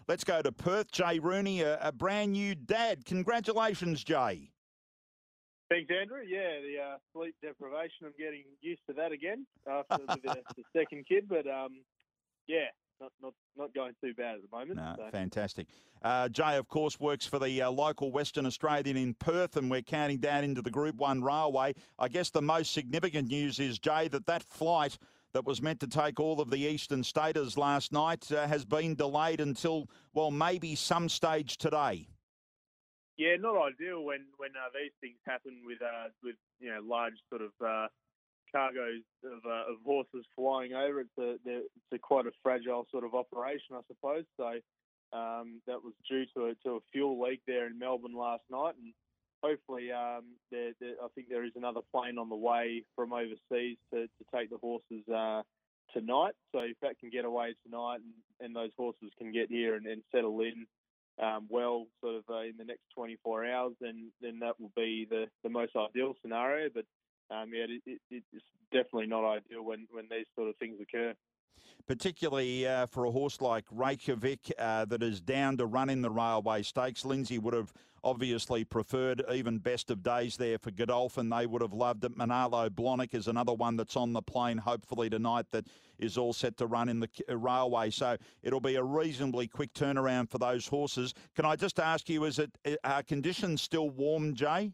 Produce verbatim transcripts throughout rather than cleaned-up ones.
let's go to Perth. Jay Rooney, a, a brand new dad. Congratulations, Jay. Thanks, Andrew. Yeah, the uh, sleep deprivation, I'm getting used to that again after the, the second kid. But, um, yeah, not, not not going too bad at the moment. No, so. fantastic. Uh, Jay, of course, works for the uh, local Western Australian in Perth, and we're counting down into the Group one Railway. I guess the most significant news is, Jay, that that flight that was meant to take all of the Eastern Staters last night uh, has been delayed until, well, maybe some stage today. Yeah, not ideal when when uh, these things happen with uh, with you know large sort of uh, cargoes of, uh, of horses flying over. It's a it's a quite a fragile sort of operation, I suppose. So um, that was due to a, to a fuel leak there in Melbourne last night, and hopefully um, there, there, I think there is another plane on the way from overseas to, to take the horses uh, tonight. So if that can get away tonight and, and those horses can get here and, and settle in. Um, well, sort of uh, in the next twenty-four hours, then then that will be the, the most ideal scenario. But um, yeah, it, it, it's definitely not ideal when, when these sort of things occur. Particularly uh, for a horse like Reykjavik uh, that is down to run in the Railway Stakes. Lindsay would have obviously preferred even best of days there for Godolphin. They would have loved it. Manalo Blahnik is another one that's on the plane, hopefully tonight, that is all set to run in the Railway. So it'll be a reasonably quick turnaround for those horses. Can I just ask you, is it are conditions still warm, Jay?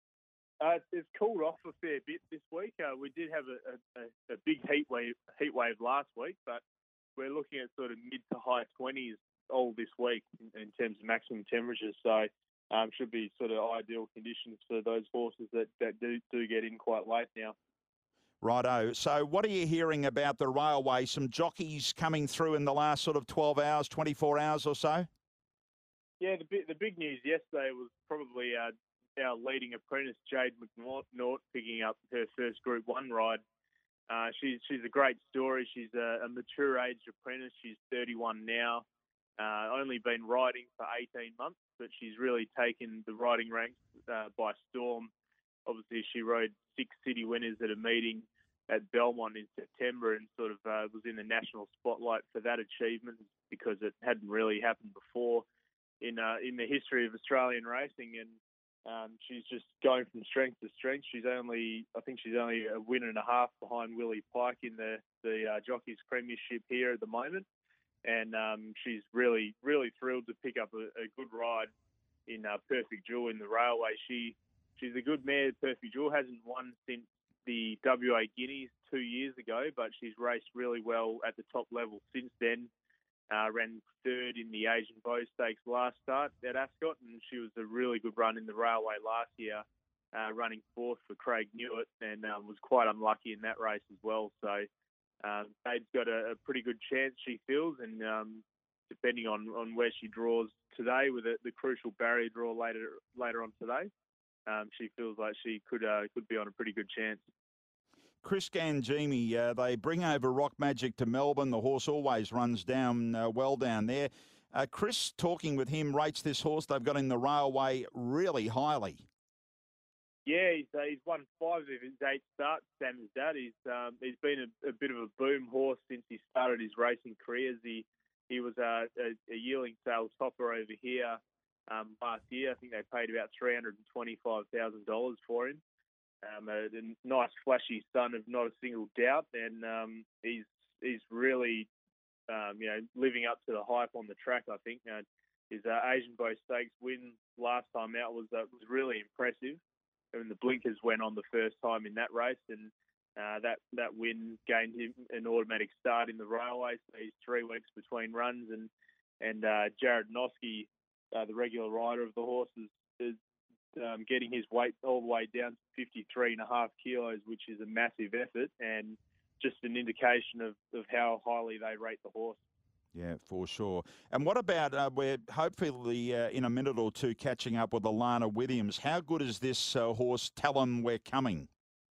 Uh, it's cooled off a fair bit this week. Uh, we did have a, a, a big heat wave heat wave last week, but we're looking at sort of mid to high twenties all this week in, in terms of maximum temperatures. So um, should be sort of ideal conditions for those horses that, that do, do get in quite late now. Righto. So what are you hearing about the Railway? Some jockeys coming through in the last sort of twelve hours, twenty-four hours or so? Yeah, the, the big news yesterday was probably uh, our leading apprentice, Jade McNaught, picking up her first Group one ride. Uh, she's she's a great story. She's a, a mature-aged apprentice. She's thirty-one now. Uh, only been riding for eighteen months, but she's really taken the riding ranks uh, by storm. Obviously, she rode six city winners at a meeting at Belmont in September and sort of uh, was in the national spotlight for that achievement because it hadn't really happened before in uh, in the history of Australian racing. And Um, she's just going from strength to strength. She's only, I think she's only a win and a half behind Willie Pike in the the uh, Jockeys Premiership here at the moment, and um, she's really, really thrilled to pick up a, a good ride in uh, Perfect Jewel in the Railway. She she's a good mare. Perfect Jewel hasn't won since the W A Guineas two years ago, but she's raced really well at the top level since then. Uh, ran third in the Asian Bow Stakes last start at Ascot, and she was a really good run in the Railway last year, uh, running fourth for Craig Newitt, and um, was quite unlucky in that race as well. So um, Jade's got a, a pretty good chance, she feels, and um, depending on, on where she draws today with the, the crucial barrier draw later later on today, um, she feels like she could uh, could be on a pretty good chance. Chris Gangemi, uh, they bring over Rock Magic to Melbourne. The horse always runs down uh, well down there. Uh, Chris, talking with him, rates this horse they've got in the Railway really highly. Yeah, he's, uh, he's won five of his eight starts, Sam as dad. He's, um, he's been a, a bit of a boom horse since he started his racing career. He, he was a, a, a yearling sales topper over here um, last year. I think they paid about three hundred twenty-five thousand dollars for him. Um, a, a nice, flashy son of not a single doubt, and um, he's he's really um, you know living up to the hype on the track. I think uh, his uh, Asian Bow Stakes win last time out was uh, was really impressive, and the blinkers went on the first time in that race, and uh, that that win gained him an automatic start in the Railway. So he's three weeks between runs, and and uh, Jared Noske, uh, the regular rider of the horse, is, is Um, getting his weight all the way down to fifty-three and a half kilos, which is a massive effort and just an indication of, of how highly they rate the horse. Yeah, for sure. And what about, uh, we're hopefully uh, in a minute or two catching up with Alana Williams. How good is this uh, horse? Tell him we're coming.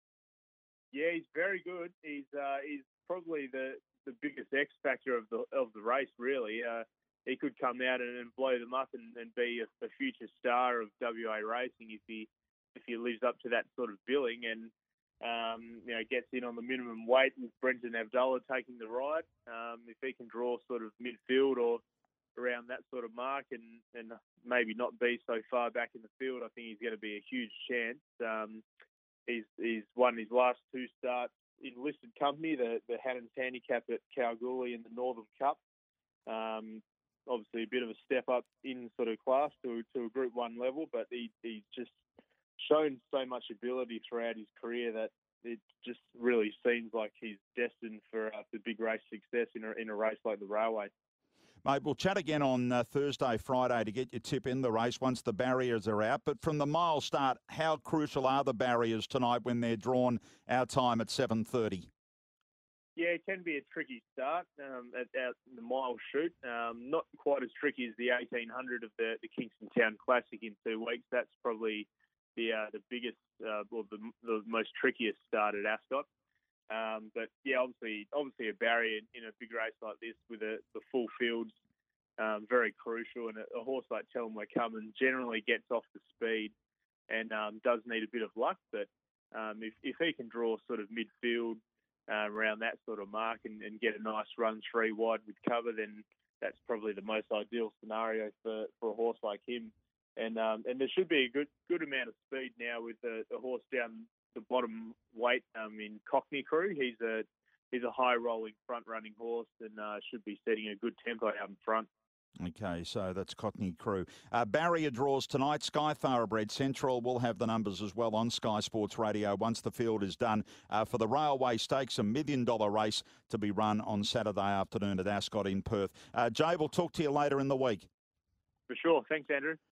Yeah, he's very good. He's uh, he's probably the, the biggest X factor of the of the race, really. Uh, he could come out and, and blow them up and, and be a, a future star of W A racing if he if he lives up to that sort of billing and um, you know gets in on the minimum weight with Brenton Avdulla taking the ride. Um, if he can draw sort of midfield or around that sort of mark and, and maybe not be so far back in the field, I think he's going to be a huge chance. Um, he's, he's won his last two starts in listed company, the, the Hannon's Handicap at Kalgoorlie in the Northern Cup. Um, obviously a bit of a step up in sort of class to, to a Group one level, but he, he's just shown so much ability throughout his career that it just really seems like he's destined for, uh, for big race success in a, in a race like the Railway. Mate, we'll chat again on uh, Thursday, Friday to get your tip in the race once the barriers are out. But from the mile start, how crucial are the barriers tonight when they're drawn our time at seven thirty? Yeah, it can be a tricky start um, at, at the mile shoot. Um, not quite as tricky as the eighteen hundred of the, the Kingston Town Classic in two weeks. That's probably the uh, the biggest uh, or the, the most trickiest start at Ascot. Um, but yeah, obviously, obviously a barrier in a big race like this with a, the full fields, um, very crucial. And a, a horse like Tell 'Em We're Coming generally gets off the speed and um, does need a bit of luck. But um, if, if he can draw sort of midfield uh, around that sort of mark and, and get a nice run three wide with cover, then that's probably the most ideal scenario for, for a horse like him. And um, and there should be a good good amount of speed now with the, the horse down the bottom weight um, in Cockney Crew. He's a he's a high rolling front running horse and uh, should be setting a good tempo out in front. Okay, so that's Cockney Crew. Uh, barrier draws tonight. Sky Thoroughbred Central will have the numbers as well on Sky Sports Radio once the field is done. Uh, for the Railway Stakes, a million dollar race to be run on Saturday afternoon at Ascot in Perth. Uh, Jay, we'll talk to you later in the week. For sure. Thanks, Andrew.